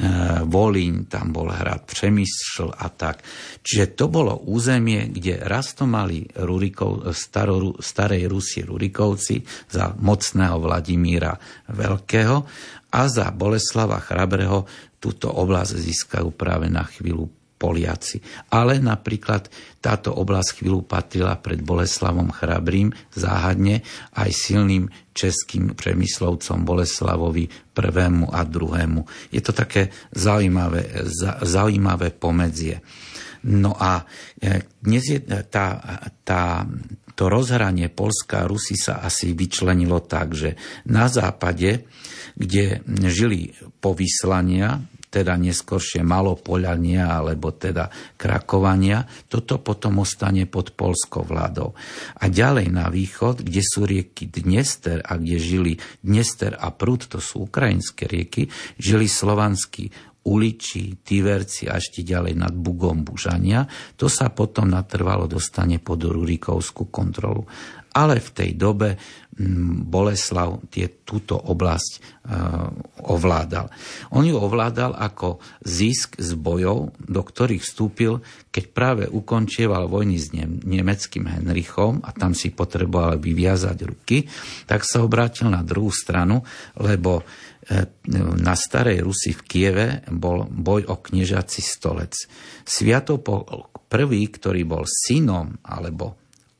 Volín, tam bol hrad Přemysl a tak. Čiže to bolo územie, kde raz to mali Rurikov, staro, starej Rusi Rurikovci za mocného Vladimíra Veľkého a za Boleslava Chrabrého túto oblasť získajú práve na chvíľu Poliaci. Ale napríklad táto oblasť chvíľu patrila pred Boleslavom Chrabrým záhadne aj silným českým přemyslovcom Boleslavovi prvému a druhému. Je to také zaujímavé, zaujímavé pomedzie. No a dnes je tá, tá, to rozhranie Poľska a Rusy sa asi vyčlenilo tak, že na západe, kde žili povyslania, teda neskôršie Malopoľania, alebo teda Krakovania, toto potom ostane pod poľskou vládou. A ďalej na východ, kde sú rieky Dnester a kde žili Dnester a Prúd, to sú ukrajinské rieky, žili slovanskí Uliči, Tiverci a ešte ďalej nad Bugom Bužania, to sa potom natrvalo dostane pod Rurikovskú kontrolu. Ale v tej dobe Boleslav tie, túto oblasť e, ovládal. On ju ovládal ako zisk z bojov, do ktorých vstúpil, keď práve ukončieval vojny s ne- nemeckým Henrichom a tam si potreboval vyviazať ruky, tak sa obrátil na druhú stranu, lebo e, na starej Rusi v Kieve bol boj o kniežací stolec. Sviatopolk prvý, ktorý bol synom alebo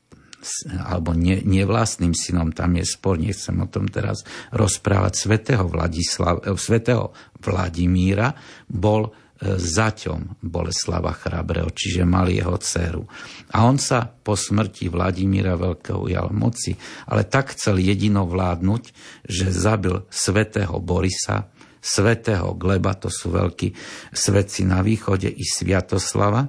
alebo ne, nevlastným synom, tam je spor, nechcem o tom teraz rozprávať, svätého Vladislav, svätého Vladimíra bol zaťom Boleslava Chrabrého, čiže mal jeho dceru. A on sa po smrti Vladimíra Veľkého ujal moci, ale tak chcel jedino vládnuť, že zabil svätého Borisa, svätého Gleba, to sú veľkí svätci na východe, i Sviatoslava,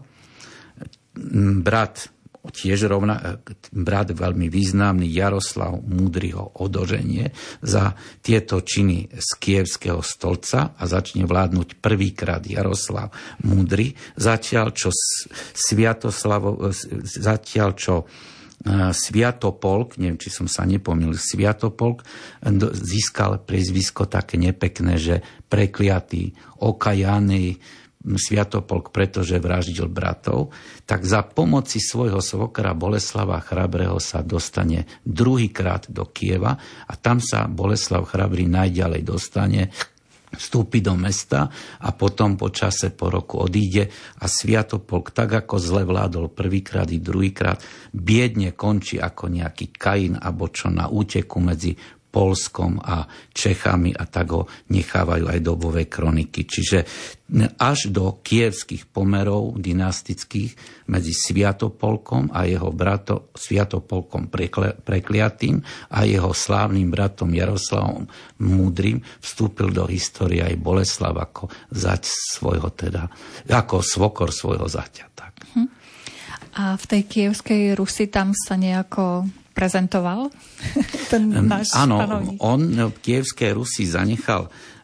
brat tiež rovna, brat veľmi významný Jaroslav Múdry ho odoženie za tieto činy z Kievského stolca a začne vládnuť prvýkrát Jaroslav Múdry, zatiaľ čo Sviatoslavo, zatiaľ čo Sviatopolk, neviem, či som sa nepomýlil, Sviatopolk získal priezvisko také nepekné, že prekliatý, okajaný Sviatopolk, pretože vraždil bratov, tak za pomoci svojho svokra Boleslava Chrabrého sa dostane druhýkrát do Kieva a tam sa Boleslav Chrabrý najďalej dostane, vstúpi do mesta a potom po čase, po roku odíde a Sviatopolk, tak ako zle vládol prvýkrát i druhýkrát, biedne končí ako nejaký Kain alebo čo na úteku medzi Polskom a Čechami a tak ho nechávajú aj dobové kroniky. Čiže až do kievských pomerov dynastických medzi Sviatopolkom a jeho bratom Sviatopolkom prekliatým a jeho slávnym bratom Jaroslavom Múdrym vstúpil do histórie aj Boleslav ako zať svojho teda, ako svokor svojho zaťa. Tak. A v tej kievskej Rusi tam sa nejako prezentoval ten náš Áno, panovník? on v kievskej Rusi zanechal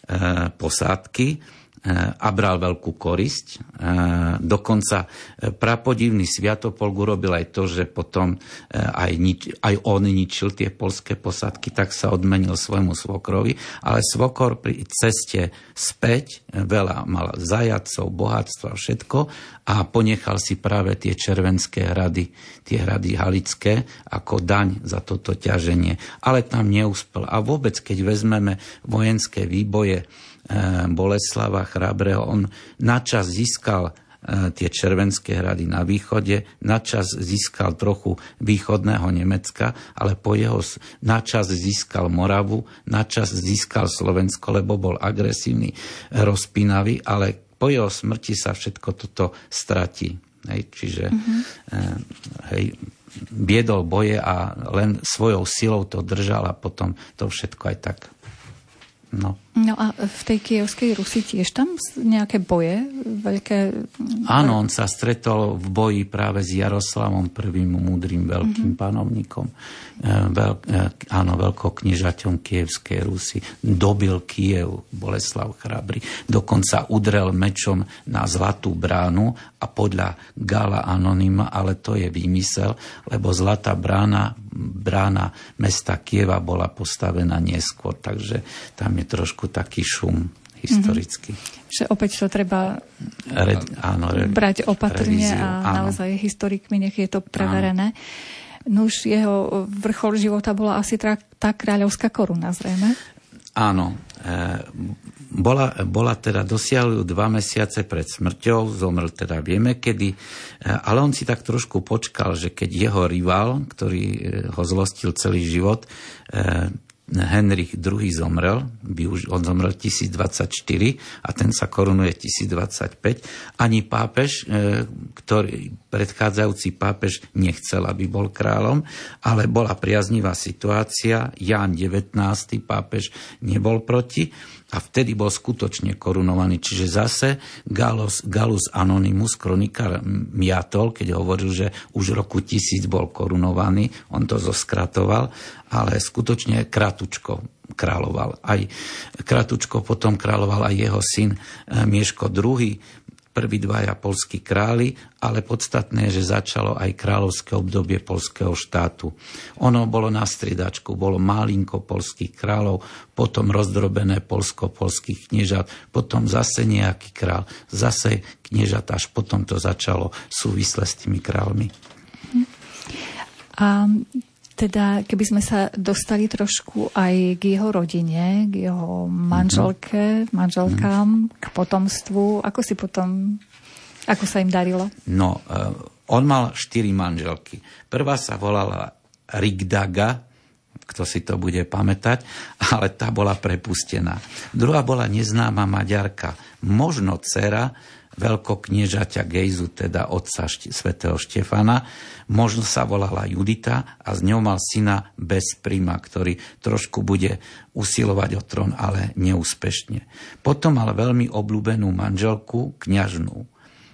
posádky a bral veľkú korisť. Dokonca prapodivný Sviatopolk urobil aj to, že potom aj, nič, aj on ničil tie poľské posádky, tak sa odmenil svojmu svokrovi, ale svokor pri ceste späť veľa mal zajacov, bohatstva, všetko a ponechal si práve tie červenské hrady, tie hrady halické ako daň za toto ťaženie. Ale tam neúspel. A vôbec, keď vezmeme vojenské výboje Boleslava Chrabreho, on načas získal tie červenské hrady na východe, načas získal trochu východného Nemecka, ale po jeho načas získal Moravu, načas získal Slovensko, lebo bol agresívny, rozpínavý, ale po jeho smrti sa všetko toto stratí. Hej, čiže mm-hmm. hej, biedol boje a len svojou silou to držal a potom to všetko aj tak. No. No a v tej Kievskej Rusi tiež tam nejaké boje veľké? Áno, on sa stretol v boji práve s Jaroslavom prvým múdrym veľkým mm-hmm. panovníkom. Veľ, áno, veľkokniežaťom Kievskej Rusy. Dobil Kiev Boleslav Chrabrý. Dokonca udrel mečom na Zlatú bránu a podľa Gala Anonyma, ale to je výmysel, lebo Zlatá brána, brána mesta Kieva bola postavená neskôr, takže tam je trošku taký šum historický. Mm-hmm. Že opäť to treba Red, áno, re, brať opatrne revíziu, a áno. naozaj historikmi, nech je to preverené. No už jeho vrchol života bola asi tá, tá kráľovská koruna, zrejme. Áno. E, bola, bola teda, dosiahli dva mesiace pred smrťou, zomrel teda vieme kedy, e, ale on si tak trošku počkal, že keď jeho rival, ktorý ho zlostil celý život, e, Henrich druhý. zomrel, on zomrel tisíc dvadsaťštyri a ten sa korunuje tisíc dvadsaťpäť. Ani pápež, ktorý, predchádzajúci pápež nechcel, aby bol kráľom, ale bola priaznivá situácia. Ján devätnásty. pápež nebol proti a vtedy bol skutočne korunovaný. Čiže zase Gallus, Gallus Anonymus, kronikár miatol, keď hovoril, že už v roku tisíc bol korunovaný, on to zoskratoval, ale skutočne kratučko kráľoval. Aj kratučko potom kráľoval aj jeho syn Mieško druhý. Prví dvaja poľskí králi, ale podstatné je, že začalo aj kráľovské obdobie poľského štátu. Ono bolo na striedačku, bolo malinko poľských kráľov, potom rozdrobené poľsko-poľských kniežat, potom zase nejaký král, zase kniežat, až potom to začalo súvisle s tými kráľmi. A teda, keby sme sa dostali trošku aj k jeho rodine, k jeho manželke, manželkám, k potomstvu, ako si potom, ako sa im darilo? No, on mal štyri manželky. Prvá sa volala Rigdaga, kto si to bude pamätať, ale tá bola prepustená. Druhá bola neznáma Maďarka, možno dcera veľkokniežaťa Gejzu, teda otca svätého Štefana. Možno sa volala Judita a z ňou mal syna Bezprima, ktorý trošku bude usilovať o trón, ale neúspešne. Potom mal veľmi obľúbenú manželku, kňažnú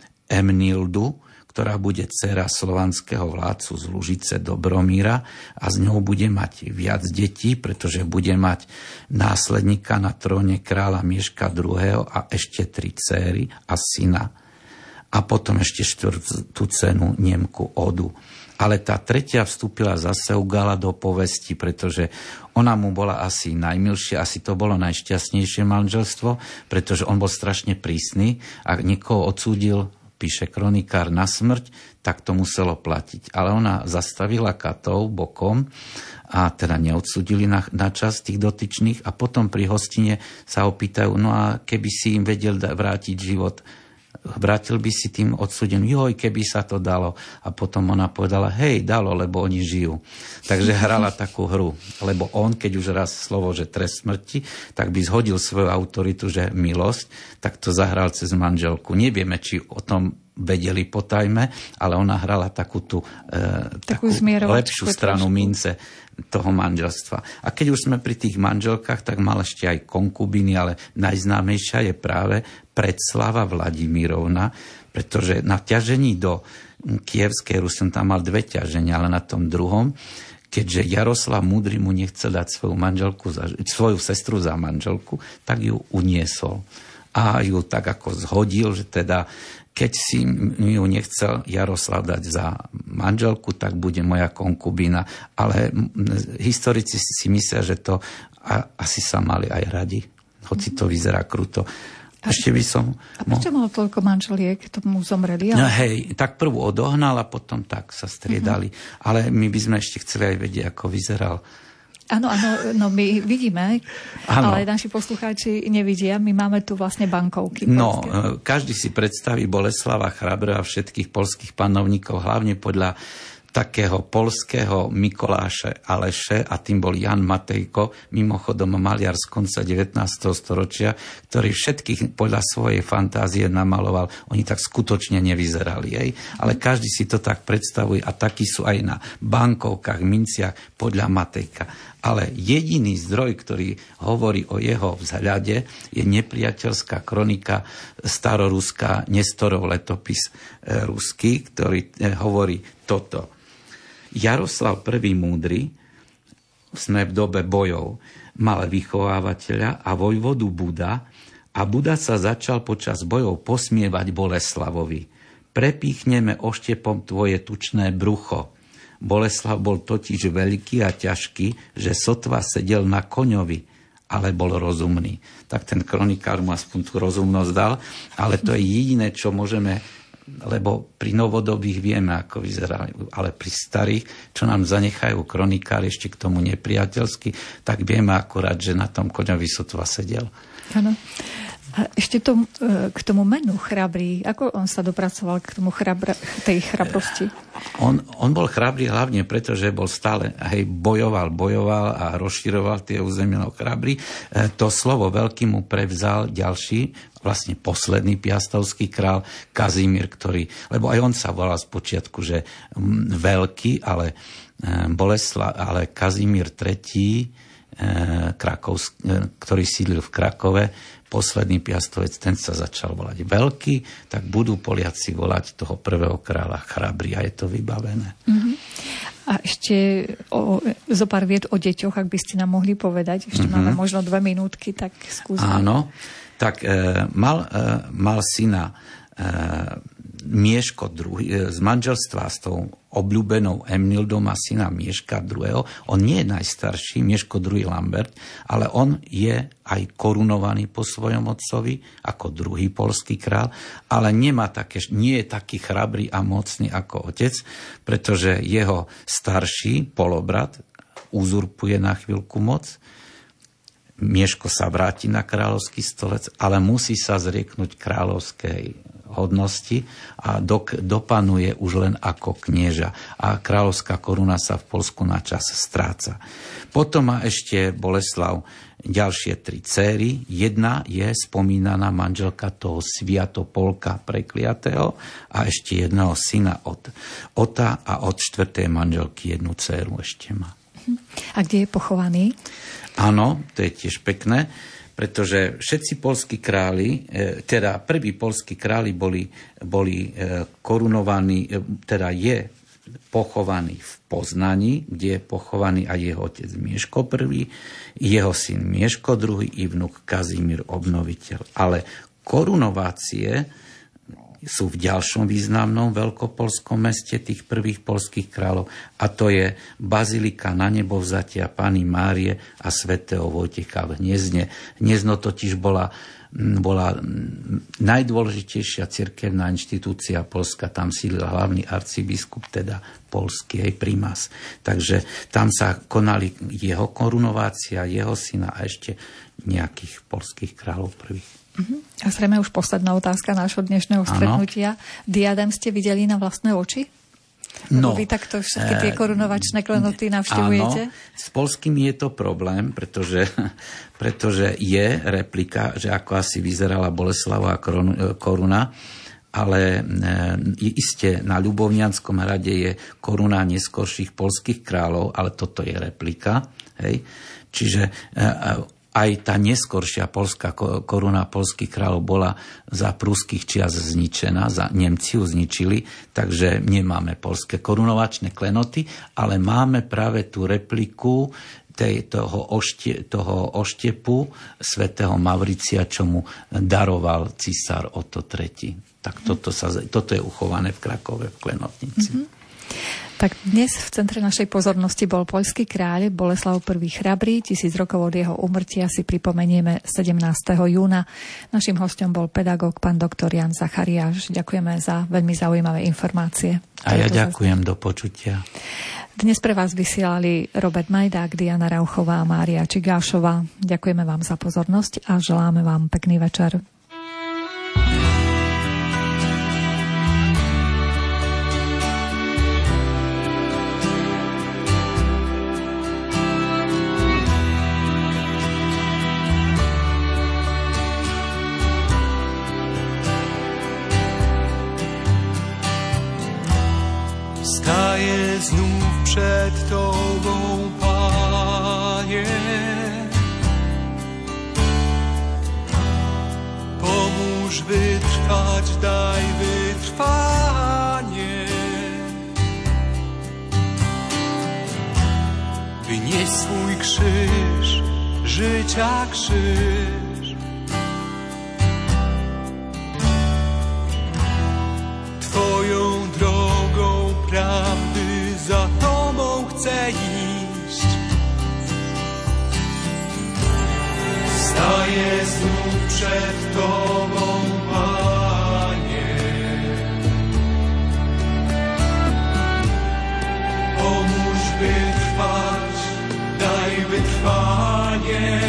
Emnildu, ktorá bude dcéra slovanského vládcu z Lužice Dobromíra a z ňou bude mať viac detí, pretože bude mať následníka na tróne kráľa Mieška druhého. a ešte tri céry a syna. A potom ešte štvrtú cenu Nemku Odu. Ale tá tretia vstúpila zase u Gala do povesti, pretože ona mu bola asi najmilšia, asi to bolo najšťastnejšie manželstvo, pretože on bol strašne prísny a niekoho odsúdil, píše kronikár, na smrť, tak to muselo platiť. Ale ona zastavila katov bokom a teda neodsúdili na, na čas tých dotyčných a potom pri hostine sa opýtajú, no a keby si im vedel da, vrátiť život, vrátil by si tým odsúdeným, joj, keby sa to dalo. A potom ona povedala, hej, dalo, lebo oni žijú. Takže hrala takú hru, lebo on, keď už raz slovo, že trest smrti, tak by zhodil svoju autoritu, že milosť, tak to zahral cez manželku. Nevieme, či o tom vedeli potajme, ale ona hrala takú tú e, takú, takú lepšiu stranu trošku mince toho manželstva. A keď už sme pri tých manželkách, tak mal ešte aj konkubiny, ale najznámejšia je práve Predslava Vladimírovna, pretože na ťažení do Kievskej Rusy, tam mal dve ťaženia, ale na tom druhom, keďže Jaroslav Múdry mu nechcel dať svoju manželku, za, svoju sestru za manželku, tak ju uniesol. A ju tak ako zhodil, že teda keď si ju nechcel Jaroslav dať za manželku, tak bude moja konkubína. Ale historici si myslia, že to asi sa mali aj radi, hoci to vyzerá kruto. Ešte by som... A prečo mal toľko manželiek, tomu zomreli? Ale... No hej, tak prvú odohnal a potom tak sa striedali. Uh-huh. Ale my by sme ešte chceli aj vedieť, ako vyzeral. Áno, áno, no my vidíme, ano. Ale naši poslucháči nevidia. My máme tu vlastne bankovky. No, poľské. Každý si predstaví Boleslava Chrabreho a všetkých poľských panovníkov, hlavne podľa takého poľského Mikoláša Aleše, a tým bol Jan Matejko, mimochodom maliar z konca devätnásteho storočia, ktorý všetkých podľa svojej fantázie namaloval. Oni tak skutočne nevyzerali, jej. Ale každý si to tak predstavuje a takí sú aj na bankovkách, minciach podľa Matejka. Ale jediný zdroj, ktorý hovorí o jeho vzhľade, je nepriateľská kronika staroruská, Nestorov letopis e, ruský, ktorý e, hovorí toto. Jaroslav I. Múdry, sme v dobe bojov, mal vychovávateľa a vojvodu Buda a Buda sa začal počas bojov posmievať Boleslavovi. Prepíchneme oštepom tvoje tučné brucho. Boleslav bol totiž veľký a ťažký, že sotva sedel na koňovi, ale bol rozumný. Tak ten kronikár mu aspoň tú rozumnosť dal, ale to je jediné, čo môžeme, lebo pri novodobých vieme, ako vyzerajú, ale pri starých, čo nám zanechajú kronikári ešte k tomu nepriateľsky, tak vieme akurát, že na tom koňovi sotva sedel. Áno. A ešte tom, k tomu menu Chrabrý, ako on sa dopracoval k tomu chrabra, tej chrabrosti? On, on bol chrabrý hlavne preto, že bol stále, hej, bojoval, bojoval a rozširoval tie územia. Chrabrý. To slovo veľký mu prevzal ďalší, vlastne posledný piastovský král Kazimír, ktorý, lebo aj on sa volal spočiatku, že veľký, ale Boleslav, ale Kazimír tretí, Krakovsk, ktorý sídlil v Krakove, posledný piastovec, ten sa začal volať veľký, tak budú Poliaci volať toho prvého kráľa Chrabrý a je to vybavené. Uh-huh. A ešte o, zo pár viet o deťoch, ak by ste nám mohli povedať, ešte uh-huh. máme možno dve minútky, tak skúsme. Áno, tak e, mal, e, mal syna e, Mieško druhý, z manželstva s tou obľúbenou Emnildou má syna Mieška druhého. On nie je najstarší, Mieško druhý Lambert, ale on je aj korunovaný po svojom otcovi ako druhý poľský král, ale nemá také, nie je taký chrabrý a mocný ako otec, pretože jeho starší polobrat uzurpuje na chvíľku moc. Mieško sa vráti na kráľovský stolec, ale musí sa zrieknúť kráľovskej hodnosti a dok, dopanuje už len ako knieža. A kráľovská koruna sa v Poľsku na čas stráca. Potom má ešte Boleslav ďalšie tri céry. Jedna je spomínaná manželka toho Sviatopolka prekliatého a ešte jedného syna od Ota a od štvrtej manželky jednu dcéru ešte má. A kde je pochovaný? Áno, to je tiež pekné, pretože všetci poľskí králi, teda prví poľskí králi boli, boli korunovaní, teda je pochovaný v Poznaní, kde je pochovaný aj jeho otec Mieško I, jeho syn Mieško druhý i vnuk Kazimír obnoviteľ. Ale korunovácie sú v ďalšom významnom veľkopolskom meste tých prvých poľských kráľov a to je Bazilika na nebovzatia Panny Márie a svätého Vojtecha v Hniezne. Hniezno totiž bola, bola najdôležitejšia cirkevná inštitúcia Poľska. Tam sídlil hlavný arcibiskup, teda poľský aj primas. Takže tam sa konali jeho korunovácia, jeho syna a ešte nejakých poľských kráľov prvých. A zrejme už posledná otázka nášho dnešného stretnutia. Diadem ste videli na vlastné oči? No, vy takto všetky tie korunovačné klenoty navštevujete? Áno, s poľskými je to problém, pretože, pretože je replika, že ako asi vyzerala Boleslavová koruna, ale e, iste na Ľubovnianskom hrade je koruna neskorších poľských kráľov, ale toto je replika. Hej? Čiže e, aj tá neskoršia polská koruna polských kráľov bola za pruských čias zničená, za Nemci ju zničili, takže nemáme polské korunovačné klenoty, ale máme práve tú repliku tej, toho, ošte, toho oštepu svätého Mauricia, čo mu daroval císar Otto tretí. Tak toto, sa, toto je uchované v Krakove, v klenotnici. Mm-hmm. Tak dnes v centre našej pozornosti bol poľský kráľ Boleslav prvý Chrabrý. Tisíc rokov od jeho úmrtia si pripomenieme sedemnásteho júna. Naším hostom bol pedagóg pán doktor Jan Zachariáš. Ďakujeme za veľmi zaujímavé informácie. A ja ďakujem, do počutia. Dnes pre vás vysielali Robert Majdák, Diana Rauchová a Mária Čigášová. Ďakujeme vám za pozornosť a želáme vám pekný večer. Staję znów przed Tobą, Panie. Pomóż wytrwać, daj wytrwanie. Wynieś swój krzyż, życia krzyż. Twoją drogą prawdy za Tobą chcę iść. Staję znów przed Tobą, Panie. Pomóż wytrwać, daj wytrwanie.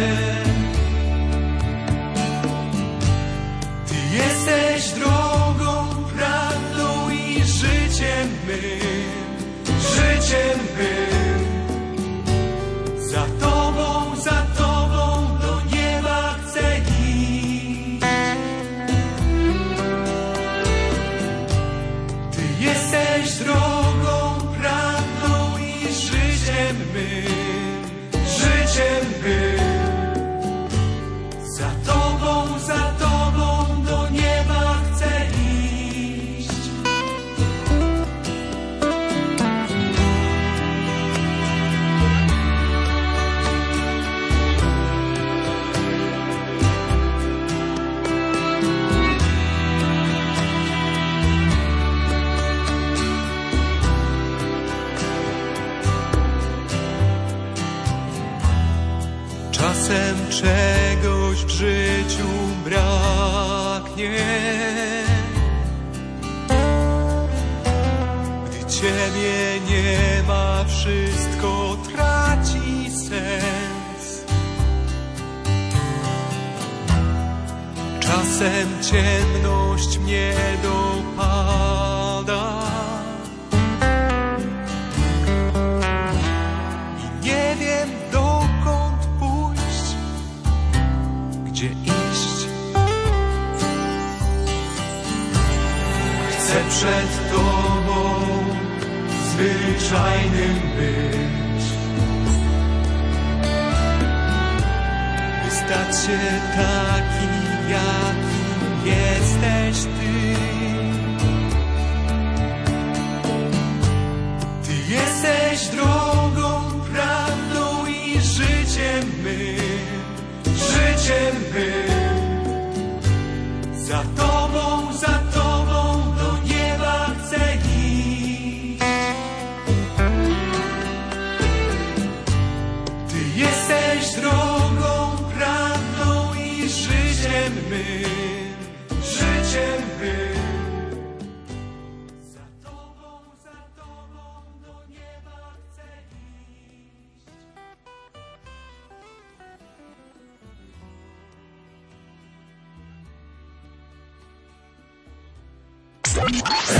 Ty jesteś drogą, prawdą i życiem mym, życiem mym. Za Tobą, za Tobą do nieba chcę iść. Ty jesteś drogą, prawdą i życiem mym, życiem mym. Za Tobą, za Tobą do nieba chcę iść. Czasem czegoś w życiu braknie, gdy Ciebie nie ma, wszystko traci sens. Czasem ciemność mnie dopada i nie wiem, dokąd pójść, gdzie iść. Chcę przed Tobą zwyczajnym być, by stać się takim, jakim jesteś Ty. Ty jesteś drogą, prawdą i życiem mym, życiem mym. Za Tobą, za Tobą do nieba chcę iść. Ty jesteś drogą, prawdą i życiem mym, życiem mym. Za Tobą, za Tobą do nieba chcę iść.